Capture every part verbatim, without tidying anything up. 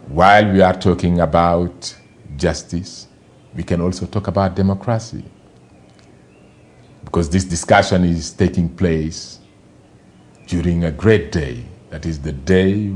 while we are talking about justice, we can also talk about democracy. Because this discussion is taking place during a great day, that is the day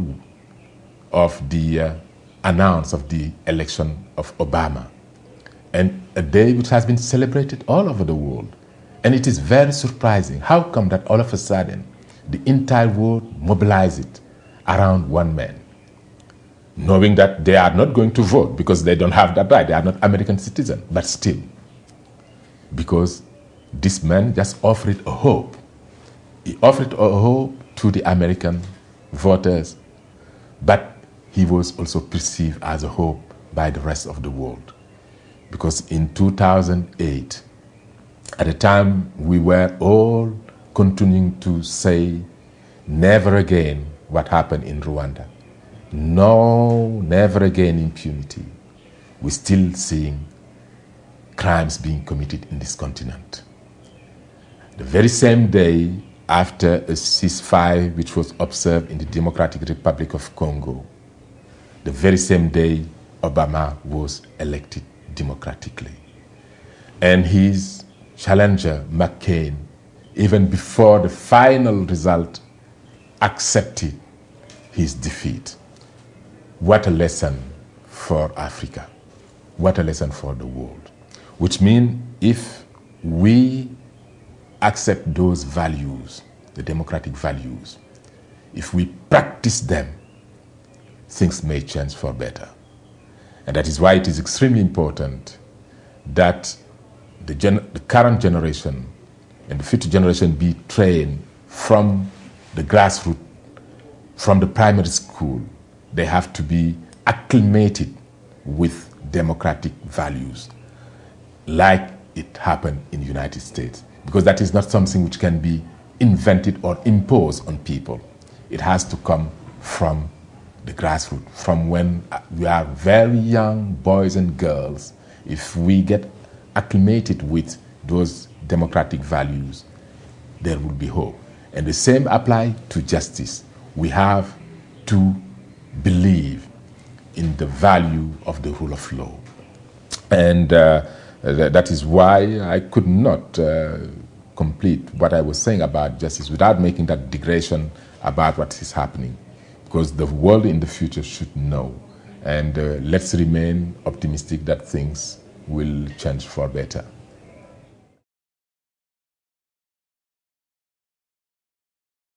of the uh, announce of the election of Obama, and a day which has been celebrated all over the world. And it is very surprising. How come that all of a sudden the entire world mobilized around one man, knowing that they are not going to vote because they don't have that right, they are not American citizens, but still, because this man just offered a hope. He offered a hope to the American voters, but he was also perceived as a hope by the rest of the world. Because in two thousand eight, at the time we were all continuing to say, never again what happened in Rwanda. No, never again impunity. We're still seeing crimes being committed in this continent. The very same day after a ceasefire which was observed in the Democratic Republic of Congo, the very same day Obama was elected democratically. And his challenger, McCain, even before the final result, accepted his defeat. What a lesson for Africa. What a lesson for the world. Which means if we accept those values, the democratic values, if we practice them, things may change for better. And that is why it is extremely important that the, gen the current generation and the future generation be trained from the grassroots, from the primary school. They have to be acclimated with democratic values, like it happened in the United States. Because that is not something which can be invented or imposed on people. It has to come from the grassroots, from when we are very young boys and girls. If we get acclimated with those democratic values, there will be hope. And the same applies to justice. We have to believe in the value of the rule of law. And uh, that is why I could not uh, complete what I was saying about justice without making that digression about what is happening. Because the world in the future should know. And uh, let's remain optimistic that things will change for better.